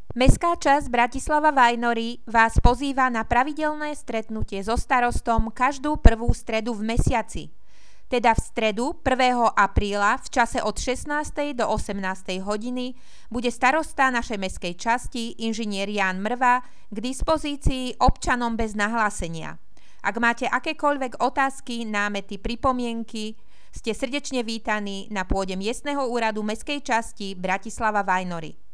Mestská časť Bratislava Vajnory vás pozýva na pravidelné stretnutie so starostom každú prvú stredu v mesiaci. Teda v stredu 1. apríla v čase od 16. do 18. hodiny bude starosta našej mestskej časti, inžinier Ján Mrva, k dispozícii občanom bez nahlásenia. Ak máte akékoľvek otázky, námety, pripomienky, ste srdečne vítaní na pôde miestneho úradu mestskej časti Bratislava Vajnory.